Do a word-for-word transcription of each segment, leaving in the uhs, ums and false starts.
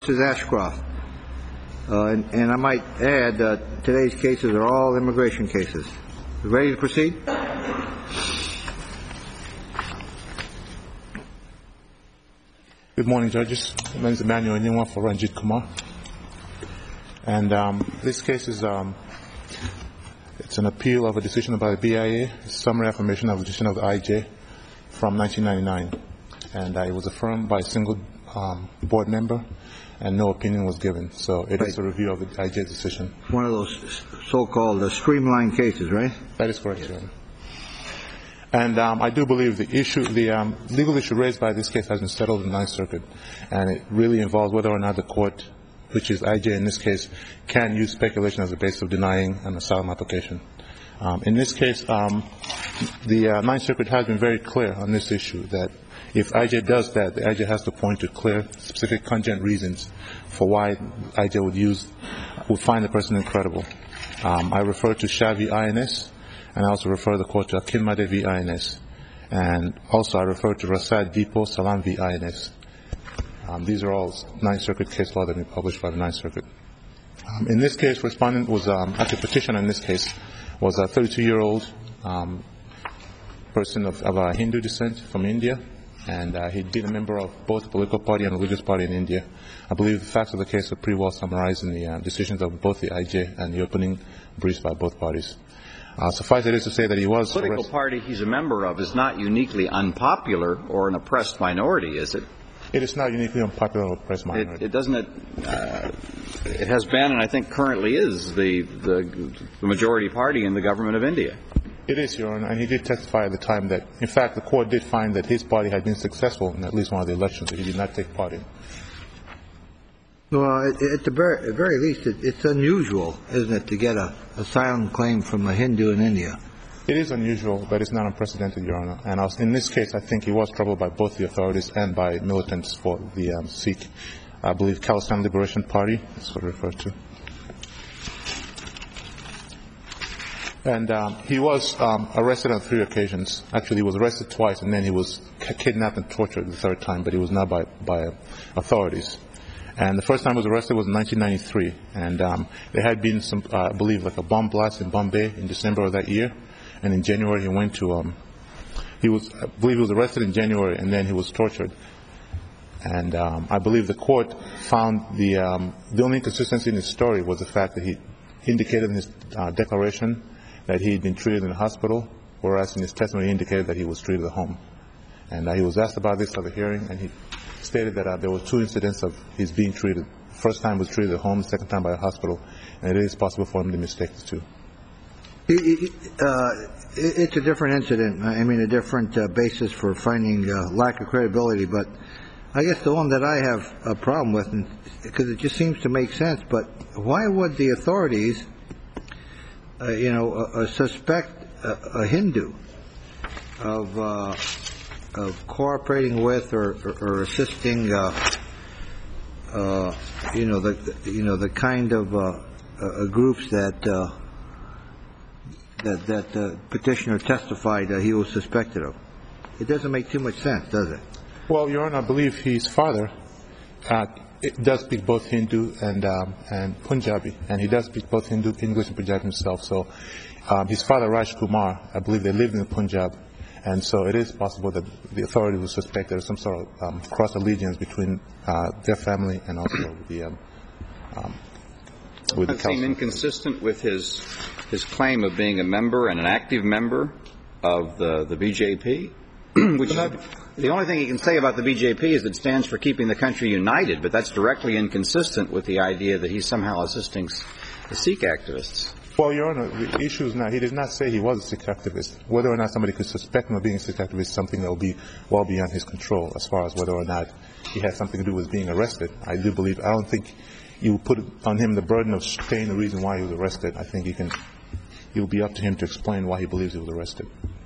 This is Ashcroft, uh, and, and I might add that today's cases are all immigration cases. Ready to proceed? Good morning, judges. My name is Emmanuel Nyingwa for Ranjit Kumar. And um, this case is um, it's an appeal of a decision by the B I A, a summary affirmation of a decision of the I J from nineteen ninety-nine. And uh, it was affirmed by a single um, board member, and no opinion was given. So it right. is a review of the I J's decision. One of those so-called uh, streamlined cases, right? That is correct, Your Honor. And um, I do believe the issue, the um, legal issue raised by this case has been settled in the Ninth Circuit, and it really involves whether or not the court, which is I J in this case, can use speculation as a basis of denying an asylum application. Um, in this case, um, the uh, Ninth Circuit has been very clear on this issue that if I J does that, the I J has to point to clear, specific, cogent reasons for why I J would use, would find the person incredible. Um, I refer to Shah v. I N S, and I also refer the court to Akinmade v. I N S, and also I refer to Rasad Depot Salam v. I N S. Um, these are all Ninth Circuit case law that have been published by the Ninth Circuit. Um, in this case, respondent was, um, actually petitioner in this case, was a thirty-two-year-old um, person of, of uh, Hindu descent from India. And uh, he'd been a member of both the political party and religious party in India. I believe the facts of the case are pretty well summarized in the uh, decisions of both the I J and the opening briefs by both parties. Uh, suffice it is to say that he was... The political arrested. party he's a member of is not uniquely unpopular or an oppressed minority, is it? It is not uniquely unpopular or oppressed minority. It, it doesn't... It, uh, it has been, and I think currently is, the, the, the majority party in the government of India. It is, Your Honor, and he did testify at the time that, in fact, the court did find that his party had been successful in at least one of the elections that he did not take part in. Well, at the very, at very least, it, it's unusual, isn't it, to get a asylum claim from a Hindu in India? It is unusual, but it's not unprecedented, Your Honor. And was, in this case, I think he was troubled by both the authorities and by militants for the um, Sikh, I believe, Khalistan Liberation Party, that's what it referred to. And um, he was um, arrested on three occasions. Actually, he was arrested twice, and then he was kidnapped and tortured the third time, but he was not by, by authorities. And the first time he was arrested was in nineteen ninety-three, and um, there had been some, uh, I believe, like a bomb blast in Bombay in December of that year. And in January, he went to, um, he was, I believe he was arrested in January, and then he was tortured. And um, I believe the court found the, um, the only inconsistency in his story was the fact that he indicated in his uh, declaration that he had been treated in the hospital, whereas in his testimony he indicated that he was treated at home. And uh, he was asked about this at the hearing, and he stated that uh, there were two incidents of his being treated. The first time was treated at home, the second time by a hospital, and it is possible for him to mistake the two. Uh, it's a different incident. I mean, a different uh, basis for finding uh, lack of credibility, but I guess the one that I have a problem with, because it just seems to make sense, but why would the authorities Uh, you know, uh, uh, suspect a, a Hindu of uh, of cooperating with or, or, or assisting, uh, uh, you know, the you know the kind of uh, uh, groups that uh, that that uh, petitioner testified that he was suspected of. It doesn't make too much sense, does it? Well, Your Honor, I believe his father Uh, It does speak both Hindu and um, and Punjabi, and he does speak both Hindu, English, and Punjabi himself. So um, his father, Raj Kumar, I believe they lived in Punjab, and so it is possible that the authorities would suspect there is some sort of um, cross allegiance between uh, their family and also the um, um, with the council. Does that seem inconsistent with his his claim of being a member and an active member of the the B J P? Which is, the only thing he can say about the B J P is that it stands for keeping the country united, but that's directly inconsistent with the idea that he's somehow assisting the Sikh activists. Well, Your Honor, the issue is not, he did not say he was a Sikh activist. Whether or not somebody could suspect him of being a Sikh activist is something that will be well beyond his control as far as whether or not he had something to do with being arrested. I do believe, I don't think you put on him the burden of stating the reason why he was arrested. I think he can, it will be up to him to explain why he believes he was arrested.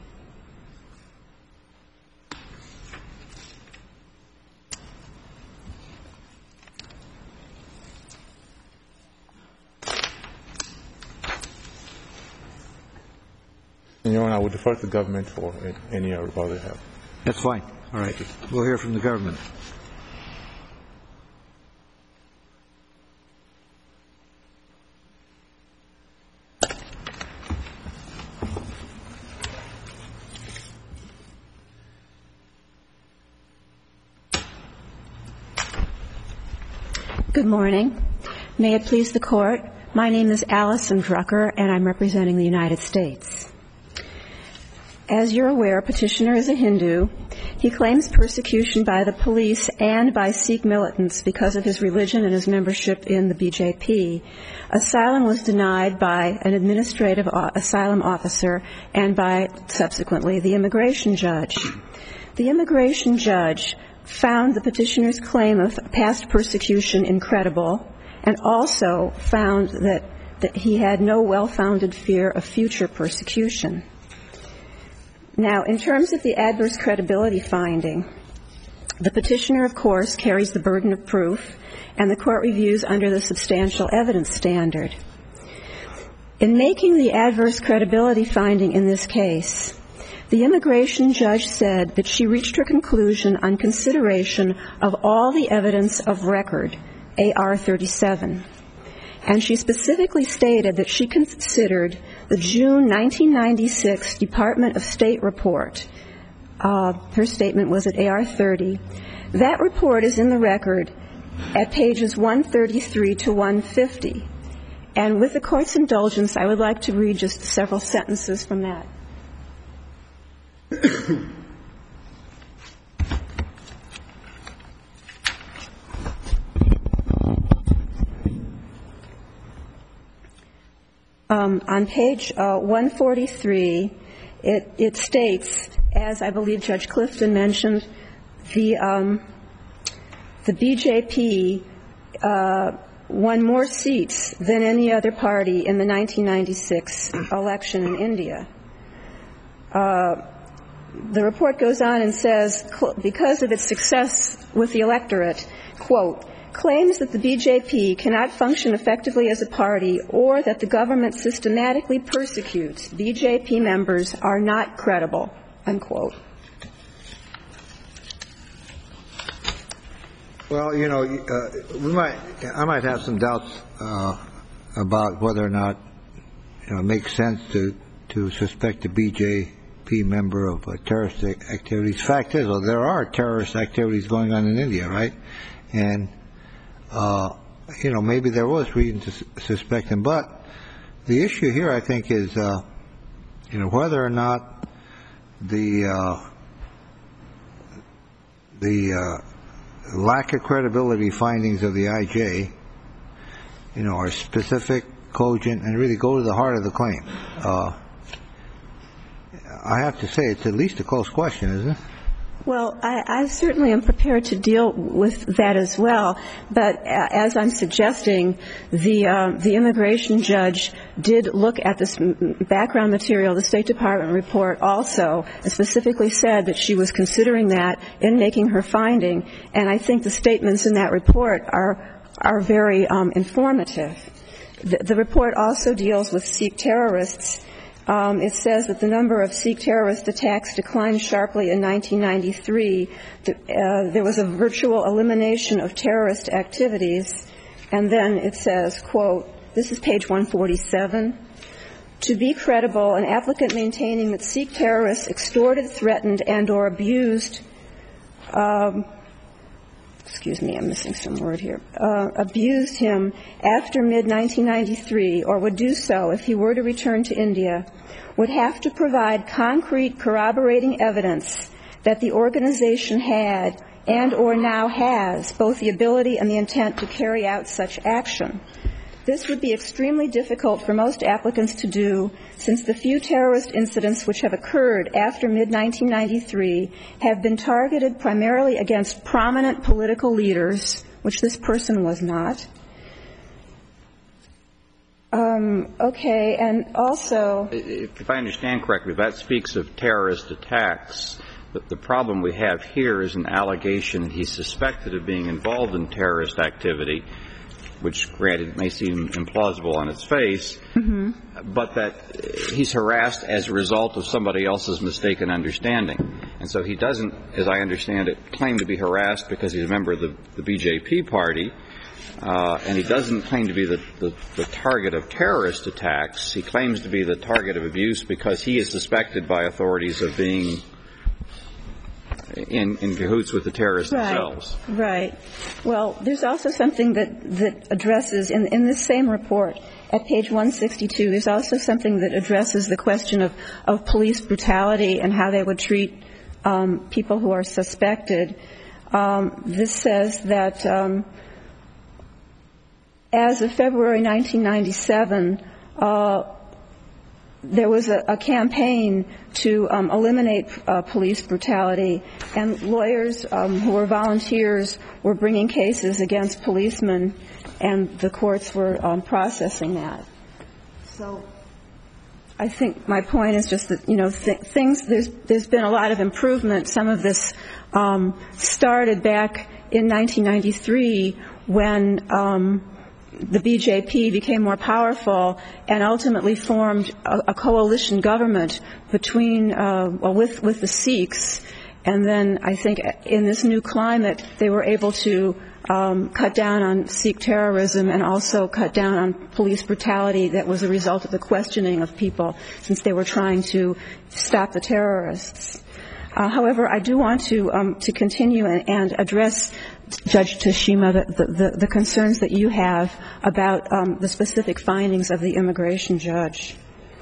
And, Your Honor, I would defer to the government for any rebuttal they have. That's fine. All right. We'll hear from the government. Good morning. May it please the Court, my name is Allison Drucker, and I'm representing the United States. As you're aware, Petitioner is a Hindu. He claims persecution by the police and by Sikh militants because of his religion and his membership in the B J P. Asylum was denied by an administrative asylum officer and by, subsequently, the immigration judge. The immigration judge found the petitioner's claim of past persecution incredible and also found that, that he had no well-founded fear of future persecution. Now, in terms of the adverse credibility finding, the petitioner, of course, carries the burden of proof, and the Court reviews under the substantial evidence standard. In making the adverse credibility finding in this case, the immigration judge said that she reached her conclusion on consideration of all the evidence of record, A R thirty-seven. And she specifically stated that she considered the June nineteen ninety-six Department of State report. Uh, her statement was at A R thirty. That report is in the record at pages one thirty-three to one fifty. And with the Court's indulgence, I would like to read just several sentences from that. Um, on page uh, one forty-three, it, it states, as I believe Judge Clifton mentioned, the um, the B J P uh, won more seats than any other party in the nineteen ninety-six election in India. Uh, the report goes on and says, because of its success with the electorate, quote, claims that the B J P cannot function effectively as a party or that the government systematically persecutes B J P members are not credible, unquote. Well, you know, uh, we might, I might have some doubts uh, about whether or not, you know, it makes sense to, to suspect a B J P member of uh, terrorist activities. Fact is, well, there are terrorist activities going on in India, right? And Uh, you know, maybe there was reason to su- suspect him. But the issue here, I think, is, uh, you know, whether or not the uh, the uh, lack of credibility findings of the I J, you know, are specific, cogent, and really go to the heart of the claim. Uh, I have to say it's at least a close question, isn't it? Well, I, I certainly am prepared to deal with that as well. But uh, as I'm suggesting, the uh, the immigration judge did look at this background material, the State Department report also, and specifically said that she was considering that in making her finding. And I think the statements in that report are are very um, informative. The, the report also deals with Sikh terrorists. Um, it says that the number of Sikh terrorist attacks declined sharply in nineteen ninety-three. The, uh, there was a virtual elimination of terrorist activities. And then it says, quote, this is page one forty-seven, to be credible, an applicant maintaining that Sikh terrorists extorted, threatened, and or abused um, excuse me, I'm missing some word here, uh, abused him after mid nineteen ninety-three or would do so if he were to return to India would have to provide concrete corroborating evidence that the organization had and or now has both the ability and the intent to carry out such action. This would be extremely difficult for most applicants to do, since the few terrorist incidents which have occurred after mid nineteen ninety-three have been targeted primarily against prominent political leaders, which this person was not. Um, okay, and also... If I understand correctly, that speaks of terrorist attacks. But the problem we have here is an allegation that he's suspected of being involved in terrorist activity, which, granted, may seem implausible on its face, mm-hmm. but that he's harassed as a result of somebody else's mistaken understanding. And so he doesn't, as I understand it, claim to be harassed because he's a member of the, the B J P party, uh, and he doesn't claim to be the, the, the target of terrorist attacks. He claims to be the target of abuse because he is suspected by authorities of being in, in cahoots with the terrorists right, themselves. Right. Well, there's also something that, that addresses, in, in this same report, at page one sixty-two, there's also something that addresses the question of, of police brutality and how they would treat um, people who are suspected. Um, this says that um, as of February nineteen ninety-seven, uh, there was a, a campaign to um, eliminate uh, police brutality, and lawyers um, who were volunteers were bringing cases against policemen, and the courts were um, processing that. So I think my point is just that, you know, th- things, there's, there's been a lot of improvement. Some of this um, started back in nineteen ninety-three when um, the B J P became more powerful and ultimately formed a, a coalition government between, uh, well, with, with the Sikhs. And then I think in this new climate, they were able to um, cut down on Sikh terrorism and also cut down on police brutality that was a result of the questioning of people, since they were trying to stop the terrorists. Uh, however, I do want to um, to continue and, and address, Judge Tashima, the, the, the concerns that you have about um, the specific findings of the immigration judge.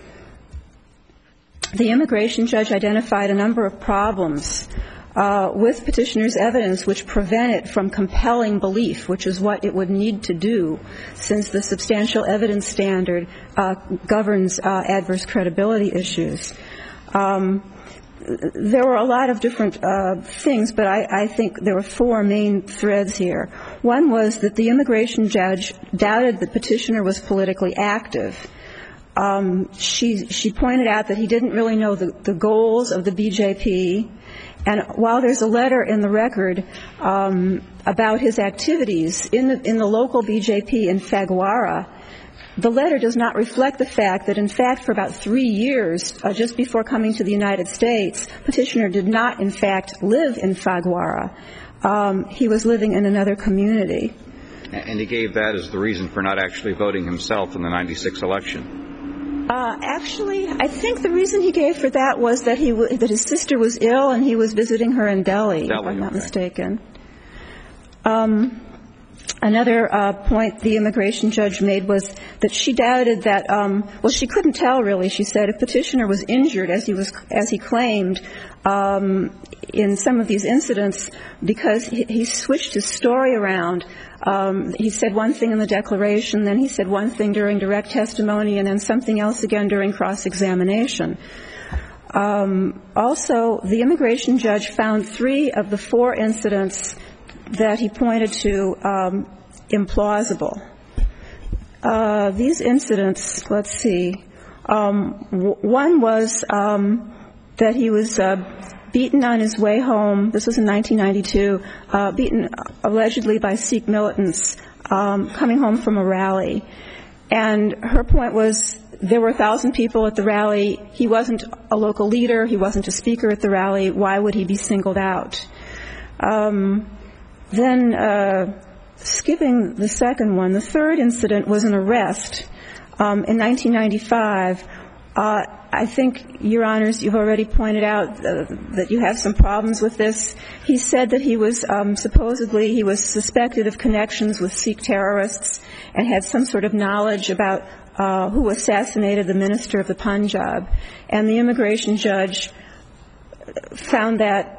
The immigration judge identified a number of problems uh, with petitioner's evidence which prevent it from compelling belief, which is what it would need to do, since the substantial evidence standard uh, governs uh, adverse credibility issues. Um, There were a lot of different uh, things, but I, I think there were four main threads here. One was that the immigration judge doubted the petitioner was politically active. Um, she, she pointed out that he didn't really know the, the goals of the B J P, and while there's a letter in the record um, about his activities in the, in the local B J P in Phagwara, the letter does not reflect the fact that, in fact, for about three years, uh, just before coming to the United States, petitioner did not, in fact, live in Phagwara. Um, he was living in another community. And he gave that as the reason for not actually voting himself in the ninety-six election. Uh, actually, I think the reason he gave for that was that he w- that his sister was ill and he was visiting her in Delhi, Delhi if I'm not okay. mistaken. Um, Another uh, point the immigration judge made was that she doubted that, um, well, she couldn't tell really. She said if petitioner was injured, as he was, as he claimed, um, in some of these incidents, because he, he switched his story around. Um, he said one thing in the declaration, then he said one thing during direct testimony, and then something else again during cross-examination. Um, also, the immigration judge found three of the four incidents that he pointed to um, implausible. Uh, these incidents, let's see, um, w- one was um, that he was uh, beaten on his way home. This was in nineteen ninety-two, uh, beaten allegedly by Sikh militants um, coming home from a rally. And her point was there were a thousand people at the rally. He wasn't a local leader. He wasn't a speaker at the rally. Why would he be singled out? Um, Then, uh, skipping the second one, the third incident was an arrest um, in nineteen ninety-five. Uh, I think, Your Honors, you've already pointed out uh, that you have some problems with this. He said that he was um, supposedly he was suspected of connections with Sikh terrorists and had some sort of knowledge about uh, who assassinated the minister of the Punjab. And the immigration judge found that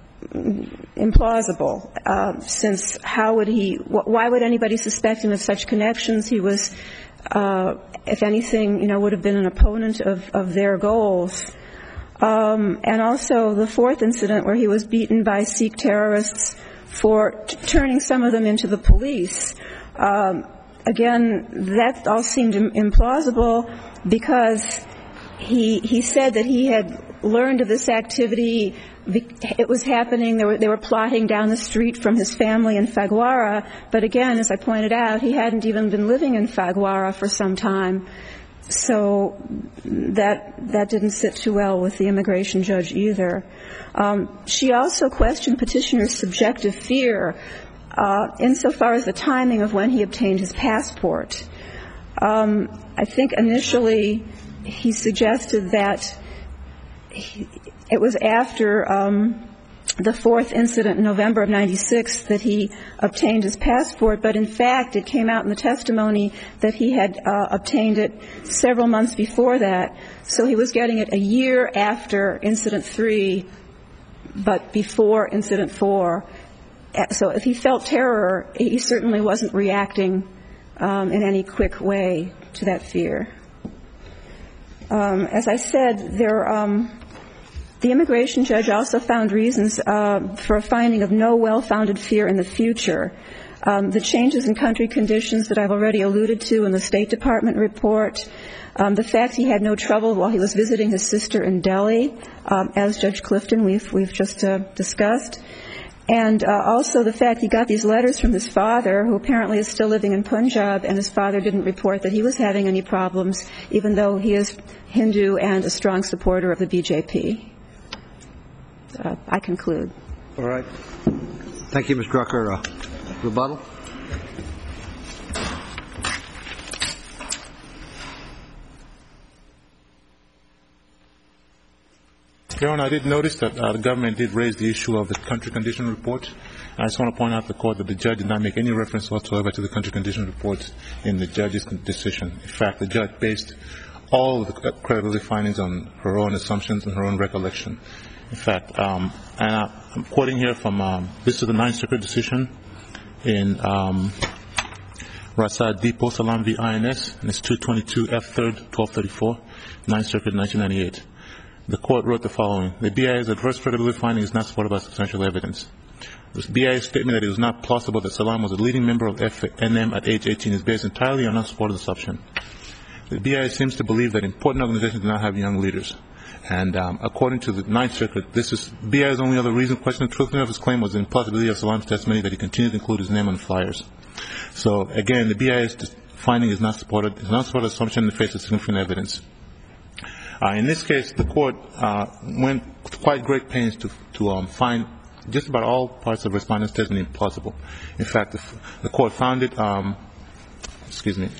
implausible, uh, since how would he, wh- why would anybody suspect him of such connections? He was, uh, if anything, you know, would have been an opponent of, of their goals. Um, and also the fourth incident where he was beaten by Sikh terrorists for t- turning some of them into the police. Um, again, that all seemed im- implausible because he he said that he had learned of this activity. It was happening. They were, they were plotting down the street from his family in Phagwara. But again, as I pointed out, he hadn't even been living in Phagwara for some time. So that that didn't sit too well with the immigration judge either. Um, she also questioned petitioner's subjective fear uh, insofar as the timing of when he obtained his passport. Um, I think initially he suggested that he, it was after um, the fourth incident in November of ninety-six that he obtained his passport, but in fact it came out in the testimony that he had uh, obtained it several months before that. So he was getting it a year after incident three, but before incident four. So if he felt terror, he certainly wasn't reacting um, in any quick way to that fear. Um, as I said, there um, the immigration judge also found reasons uh, for a finding of no well-founded fear in the future. Um, the changes in country conditions that I've already alluded to in the State Department report, um, the fact he had no trouble while he was visiting his sister in Delhi, um, as Judge Clifton we've, we've just uh, discussed, and uh, also the fact he got these letters from his father, who apparently is still living in Punjab, and his father didn't report that he was having any problems, even though he is Hindu and a strong supporter of the B J P. Uh, I conclude. All right. Thank you, Miz Drucker. Uh, rebuttal? Your Honor, I did notice that uh, the government did raise the issue of the country condition report. I just want to point out to the court that the judge did not make any reference whatsoever to the country condition report in the judge's decision. In fact, the judge based all of the credibility findings on her own assumptions and her own recollection. In fact, um, and I, I'm quoting here from, um, this is the Ninth Circuit decision in um, Rasad Depot Salam v. I N S, and it's two twenty-two F third, twelve thirty-four, Ninth Circuit, nineteen ninety-eight. The court wrote the following: the B I A's adverse credibility finding is not supported by substantial evidence. The B I A's statement that it was not plausible that Salam was a leading member of F N M at age eighteen is based entirely on unsupported assumption. The B I A seems to believe that important organizations do not have young leaders. And um, according to the Ninth Circuit, this is B I A's only other reason questioning the truthfulness of his claim was the implausibility of Salam's testimony that he continued to include his name on flyers. So again, the B I A's finding is not supported. It's not supported assumption in the face of significant evidence. Uh, in this case, the court uh, went to quite great pains to to um, find just about all parts of respondent's testimony implausible. In fact, the, the court found it. Um, excuse me.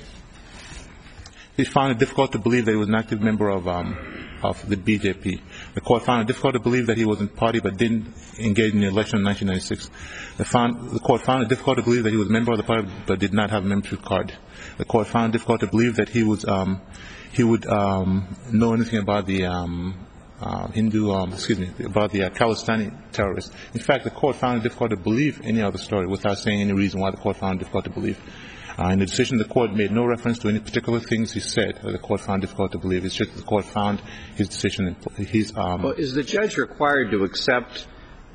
It found it difficult to believe that he was an active member of um, of the B J P. The court found it difficult to believe that he was in the party but didn't engage in the election in nineteen ninety-six. The, found, the court found it difficult to believe that he was a member of the party but did not have a membership card. The court found it difficult to believe that he was um, he would um, know anything about the um, uh, Hindu, um, excuse me, about the uh, Khalistani terrorists. In fact, the court found it difficult to believe any other story without saying any reason why the court found it difficult to believe. Uh, in the decision, the court made no reference to any particular things he said that the court found difficult to believe. It's just the court found his decision. His, um, well, is the judge required to accept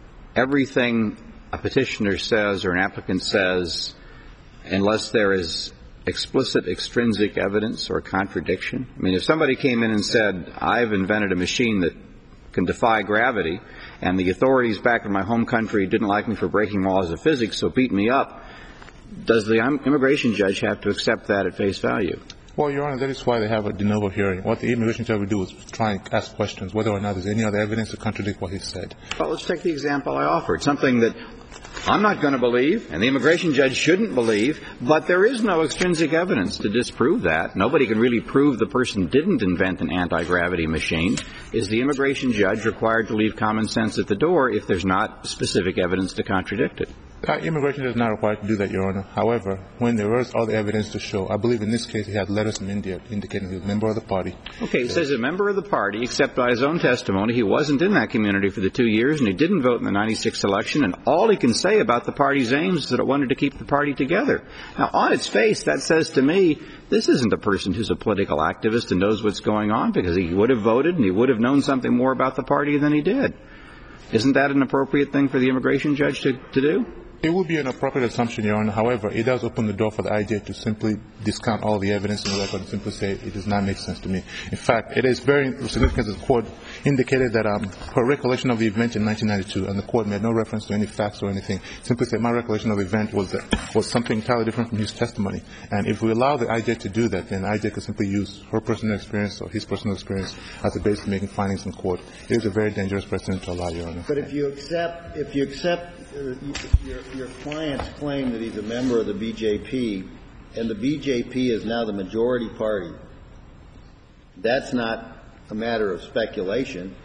everything a petitioner says or an applicant says unless there is explicit extrinsic evidence or contradiction? I mean, if somebody came in and said, I've invented a machine that can defy gravity, and the authorities back in my home country didn't like me for breaking laws of physics, so beat me up, does the immigration judge have to accept that at face value? Well, Your Honor, that is why they have a de novo hearing. What the immigration judge would do is try and ask questions whether or not there's any other evidence to contradict what he said. Well, let's take the example I offered, something that I'm not going to believe and the immigration judge shouldn't believe, but there is no extrinsic evidence to disprove that. Nobody can really prove the person didn't invent an anti-gravity machine. Is the immigration judge required to leave common sense at the door if there's not specific evidence to contradict it? Uh, immigration is not required to do that, Your Honor. However, when there was other evidence to show, I believe in this case he had letters from India indicating he was a member of the party. Okay, he so, says a member of the party, except by his own testimony, he wasn't in that community for the two years and he didn't vote in the ninety-six election, and all he can say about the party's aims is that it wanted to keep the party together. Now, on its face, that says to me, this isn't a person who's a political activist and knows what's going on, because he would have voted and he would have known something more about the party than he did. Isn't that an appropriate thing for the immigration judge to, to do? It would be an appropriate assumption, Your Honor. However, it does open the door for the I J to simply discount all the evidence in the record and simply say it does not make sense to me. In fact, it is very significant that the court indicated that um, her recollection of the event in nineteen ninety-two, and the court made no reference to any facts or anything, simply said my recollection of the event was that, was something entirely different from his testimony. And if we allow the I J to do that, then the I J could simply use her personal experience or his personal experience as a basis for making findings in court. It is a very dangerous precedent to allow, Your Honor. But if you accept, if you accept uh, your, your client's claim that he's a member of the B J P, and the B J P is now the majority party, that's not a matter of speculation.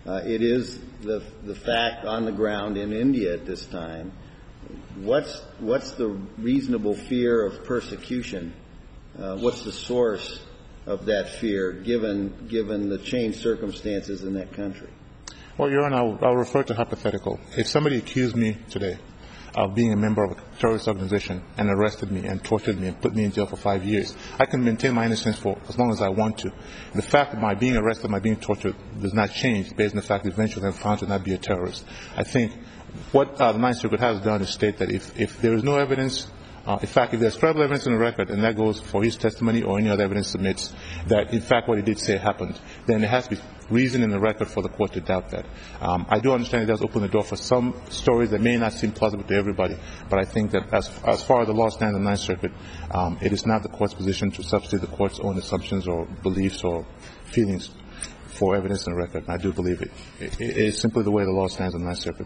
Uh, it is the the fact on the ground in India at this time. What's what's the reasonable fear of persecution? Uh, what's the source of that fear, given given the changed circumstances in that country? Well, Your Honor, I'll, I'll refer to hypothetical. If somebody accused me today of being a member of a terrorist organization and arrested me and tortured me and put me in jail for five years, I can maintain my innocence for as long as I want to. The fact that my being arrested, my being tortured does not change based on the fact that eventually I'm found to not be a terrorist. I think what uh, the Ninth Circuit has done is state that if, if there is no evidence, uh, in fact, if there's credible evidence in the record, and that goes for his testimony or any other evidence submits, that in fact what he did say happened, then there has to be reason in the record for the court to doubt that. Um, I do understand it does open the door for some stories that may not seem plausible to everybody, but I think that as, as far as the law stands in the Ninth Circuit, um, it is not the court's position to substitute the court's own assumptions or beliefs or feelings for evidence in the record. And I do believe it. It, it is simply the way the law stands in the Ninth Circuit.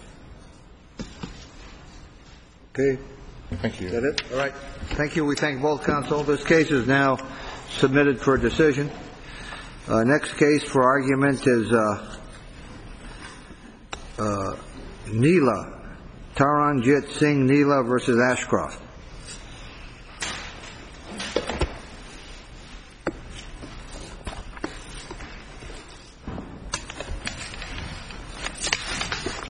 Okay. Thank you. Is that it? All right. Thank you. We thank both counsel. This case is now submitted for decision. Uh, next case for argument is uh, uh, Neela, Taranjit Singh Neela versus Ashcroft.